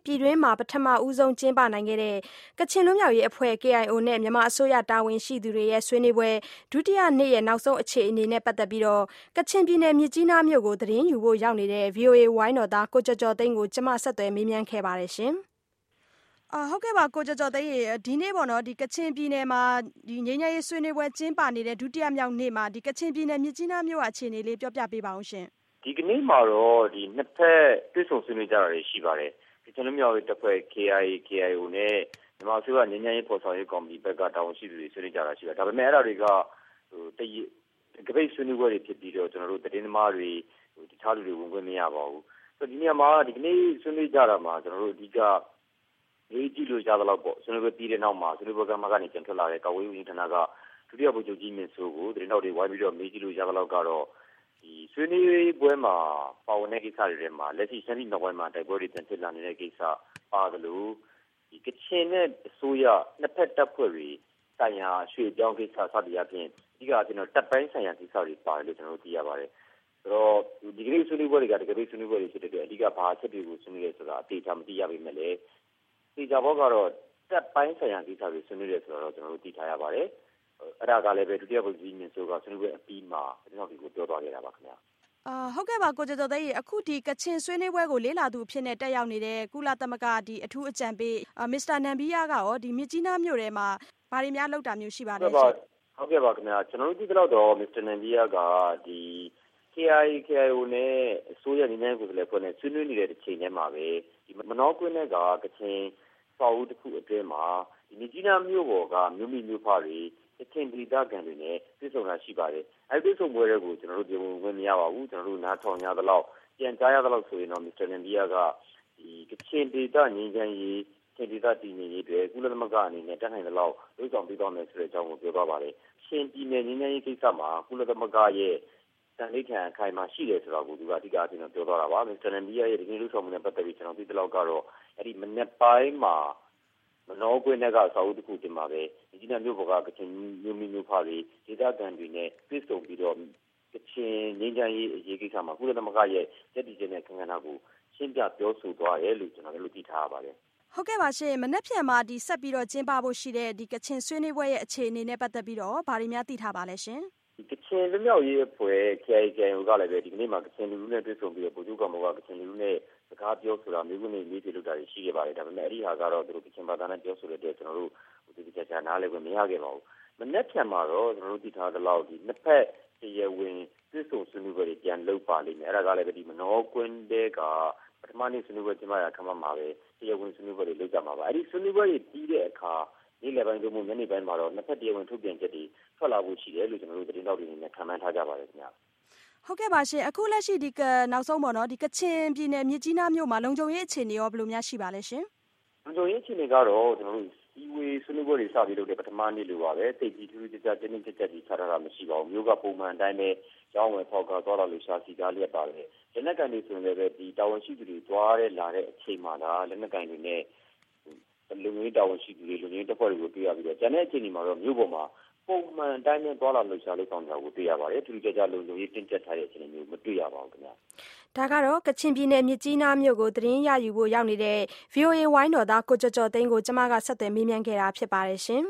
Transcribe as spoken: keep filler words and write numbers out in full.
ပြည်တွင်းမှာပထမဦးဆုံးကျင်းပနိုင်ခဲ့တဲ့ကချင်လွတ်မြောက်ရေးအဖွဲ့ K I O နဲ့မြန်မာအစိုးရတာဝန်ရှိသူတွေရဲ့ဆွေးနွေးပွဲဒုတိယနေ့ရဲ့နောက်ဆုံးအခြေအနေနဲ့ပတ်သက်ပြီးကချင်ပြည်နယ်မြစ်ကြီးနားမြို့ကိုသတင်းယူဖို့ရောက်နေတဲ့ ဗွီအိုအေဝိုင်းတော်သားကိုကျော်ကျော်သိန်းကိုကျမဆက်သွယ်မေးမြန်းခဲ့ပါတယ်ရှင်။အာဟုတ်ကဲ့ပါကိုကျော်ကျော်သိန်းရေဒီနေ့ပေါ့နော်ဒီကချင်ပြည်နယ်မှာဒီငြိမ်းချမ်းရေးဆွေးနွေးပွဲကျင်းပနေတဲ့ဒုတိယမြောက်နေ့မှာဒီကချင်ပြည်နယ်မြစ်ကြီးနားမြို့အခြေအနေလေးပြောပြပေးပါအောင်ရှင်။ဒီကနေ့မှာတော့ဒီနှစ်ဖက်တွေ့ဆုံဆွေးနွေးကြတာတွေရှိပါတယ်။ကချင်လွတ်မြောက်ရေးတပ်ဖွဲ့ K I A K I O နဲ့မြန်မာအစိုးရငြိမ်းချမ်းရေးဖော်ဆောင်ရေးကော်မတီဘက်ကတာဝန်ရှိသူတွေဆွေးနွေးကြတာရှိပါတယ်။ဒါပေမဲ့အဲ့ဒါတွေကဟိုတည်ကပိတ်ဆွေးနွေးပွဲတွေဖြစ်ပြီးတော့ကျွန်တော်တို့သတင်းသမားတွေဟိုတခြားလူတွေဝင်ခွင့်မရပါဘူး။ဆိုတော့ဒီနေရာမှာဒီကနေ့ဆွေးနွေးကြတာမှာကျွန်တော်တို့အဓိကရေးကြည့်လို့ရသလောက်ပေါ့ဆွေးနွေးပွဲပြီးတဲ့နောက်မှာဆွေးနွေးပွဲကမှကနေပြန်ထွက်လာတဲ့ကာဝေးဦးဌာနကဒုတိယဗိုလ်ချုပ်ကြီးမင်းစိုးကိုသတင်းတော်တွေဝိုင်းပြီးတော့မေးကြည့်လို့ရသလောက်ကတော့ဒီဆွေးနွေးပွဲမှာပါဝင်တဲ့ကိစ္စတွေထဲမှာလက်ရှိရှမ်းပြည်နယ်ပိုင်းမှာတိုက်ပွဲတွေပြန်ဖြစ်လာနေတဲ့ကိစ္စပါတယ်လို့ဒီကချင်နဲ့အစိုးရနှစ်ဖက်တပ်ဖွဲ့တွေဆိုင်ရာရွှေ့ပြောင်းကိစ္စစသည်အပြင်ဒီကကျွန်တော်တပ်ပိုင်းဆိုင်ရာကိစ္စတွေပါတယ်လို့ကျွန်တော်တို့သိရပါတယ်ဆိုတော့ဒီကနေ့ဆွေးနွေးပွဲတွေကတကယ်ဆွေးနွေးပွဲတွေဖြစ်တဲ့အတွက်အဓိကဘာအချက်တွေကိုဆွေးနွေးရဲဆိုတာအသေးချာမသိရပေမဲ့လည်းဒီကြဘောကတော့တပ်ပိုင်းဆိုင်ရာကိစ္စတွေဆွေးနွေးရဲဆိုတော့ကျွန်တော်တို့သိထားရပါတယ်အဲ့ဒါကလည်းပဲဒုတိယဗိုလ်ကြီးမင်းစိုးကဆွေးနွေးပွဲအပြီးမှာကျွန်တော်ဒီကိုပြောသွားခဲ့တာပါခင်ဗျာအာဟုတ်ကဲ့ပါကိုကျော်ကျော်သိန်းအခုဒီကချင်ဆွေးနွေးပွဲကိုလေ့လာသူအဖြစ်နဲ့တက်ရောက်နေတဲ့ကုလသမဂ္ဂဒီအထူးအကြံပေးမစ္စတာနန်ဘီယာကရောဒီမြစ်ကြီးနားမြို့ထဲမှာဘာတွေများလုပ်တာမျိုးရှိပါလဲရှင်ဟုတ်ကဲ့ပါခင်ဗျာကျွန်တော်တို့ဒီတော့တော့မစ္စတာနန်ဘီယာကဒီ K I A K I O နဲ့အစိုးရငြိမ်းချမ်းရေးကိုယ်စားလှယ်ဖွဲ့နဲ့ဆွေးနွေးနေတဲ့တစ်ချိန်တည်းမှာပဲဒီမနောကွင်းနဲ့ကကချင်စာအုပ်တစ်ခုအတွင်းမှာဒီမြစ်ကြီးနားမြို့ပေါ်ကမြို့မိမြို့ဖတွေကချင်ဒေသခံတွေနဲ့တွေ့ဆုံတာရှိပါတယ်အဲဒီတွေ့ဆုံပွဲတွေကိုကျွန်တော်တို့ပြောဝင်မရပါဘူးကျွန်တော်တို့နားထောင်ရသလောက်ပြန်ကြားရသလောက်ဆိုရင်တော့မစ္စတာနန်ဘီယာကဒီကချင်ဒေသငြိမ်းချမ်းရေးကချင်ဒေသတည်ငြိမ်ရေးတွေကုလသမဂ္ဂအနေနဲ့တက်နိုင်သလောက်လုပ်ဆောင်ပေးသွားမယ်ဆိုတဲ့အကြောင်းကိုပြောသွားပါတယ်ရှင်ပြည်နယ်ငြိမ်းချမ်းရေးကိစ္စမှာကုလသမဂ္ဂရဲ့တန်လိခံအခိုင်အမာရှိတယ်ဆိုတော့ကိုသူကအဓိကအကျဉ်းပြောသွားတာပါမစ္စတာနန်ဘီယာရဲ့ဒီနေ့လုပ်ဆောင်မှုနဲ့ပတ်သက်ပြီးကျွန်တော်သိသလောက်ကတော့အဲ့ဒီမနေ့ပိုင်းမှာမနောကွင်းကစာအုပ်တစ်ခုတင်ပါပဲဒီနေ့မြို့ပေါ်ကကချင်မြို့မျိုးမျိုးဖားတွေဒေသခံတွေနဲ့တွေ့ဆုံပြီးတော့ကချင်ငြိမ်းချမ်းရေးအရေးကိစ္စမှာကုလသမဂ္ဂရဲ့ရည်တည်ချက်နဲ့ခံခံတာကိုရှင်းပြပြောဆိုသွားတယ်လို့ကျွန်တော်တို့သိထားရပါတယ်ဟုတ်ကဲ့ပါရှင်မနေ့ပြန်မှာဒီဆက်ပြီးတော့ကျင်းပဖို့ရှိတဲ့ဒီကချင်ဆွေးနွေးပွဲရဲ့အခြေအနေနဲ့ပတ်သက်ပြီးတော့ဗားတွေများသိထားပါလဲရှင်ဒီကချင်လွတ်မြောက်ရေးအဖွဲ့ K I A K I O ကလည်းပဲဒီကနေ့မှာကချင်လူလူနဲ့တွေ့ဆုံပြီးတော့ဗိုလ်ချုပ်ကောင်ကကချင်လူလူနဲ့စကားပြောဆိုတာမျိုးကနေလေးတွေလုပ်တာရှိခဲ့ပါတယ်ဒါပေမဲ့အဲ့ဒီဟာကတော့သူတို့ကချင်ဘာသာနဲ့ပြောဆိုတဲ့အတွက်ကျွန်တော်တို့ဒီကြကြနားလည်းမရခဲ့ပါဘူးမနေ့ပြန်မှာတော့ကျွန်တော်တို့သိထားသလောက်ဒီနှစ်ဖက်တရားဝင်တွေ့ဆုံဆွေးနွေးပွဲတွေပြန်လုပ်ပါလိမ့်မယ်အဲ့ဒါကလည်းပဲဒီမနောကွင်းတဲကပထမနေ့ဆွေးနွေးပွဲကျင်းပရာခမမှာပဲတရားဝင်ဆွေးနွေးပွဲတွေလုပ်ကြမှာပါအဲ့ဒီဆွေးနွေးပွဲတွေပြီးတဲ့အခါနေ့လယ်ပိုင်းတို့မှညနေပိုင်းမှာတော့နှစ်ဖက်တရားဝင်ထုတ်ပြန်ချက်တွေထွက်လာဖို့ရှိတယ်လို့ကျွန်တော်တို့သတင်းတောက်တွေနဲ့ခံမှန်းထားကြပါတယ်ခင်ဗျာဟုတ်ကဲ့ပါရှင်အခုလက်ရှိဒီကနောက်ဆုံးပေါ့နော်ဒီကချင်ပြည်နယ်မြစ်ကြီးနားမြို့မှာလုံခြုံရေးအခြေအနေရောဘယ်လိုများရှိပါလဲရှင်လုံခြုံရေးအခြေအနေကတော့ကျွန်တော်တို့ဒီဝေးဆွေးနွေးပွဲတွေစပြီးလုပ်တဲ့ပထမနေ့လိုပါပဲတိတ်ကြီးထူးထူးခြားခြားတင်းတင်းကြပ်ကြပ်ကြီးချထားတာမရှိပါဘူးမြို့ကပုံမှန်အတိုင်းပဲကျောင်းဝယ်ဖောက်ကားသွားလာလို့ရှာစီကားလျက်ပါတယ်လက်နက်ကန်တွေဆိုရင်လည်းဒီတာဝန်ရှိသူတွေသွားတဲ့လာတဲ့အချိန်မှာလားလက်နက်ကန်တွေနဲ့လူမျိုးတာဝန်ရှိသူတွေလူမျိုးတပ်ဖွဲ့တွေကိုတွေ့ရပြီးတော့ကျန်တဲ့အချိန်ဒီမှာတော့မြို့ပေါ်မှာပုံမှန်တိုင်းနဲ့သွားလာလို့ရှာလို့ဆောင်တာကိုတွေ့ရပါတယ်ထူးထူးခြားခြားလုံခြုံရေးတင်းကျပ်ထားတဲ့အချိန်မျိုးမတွေ့ရပါဘူးခင်ဗျာဒါကတော့ကချင်ပြည်နယ်မြစ်ကြီးနားမြို့ကိုသတင်းရယူဖို့ရောက်နေတဲ့ ဗွီအိုအေ ဝိုင်းတော်သားကိုကျော်ကျော်သိန်းကိုကျမကဆက်သွယ်မေးမြန်းခဲ့တာဖြစ်ပါတယ်ရှင်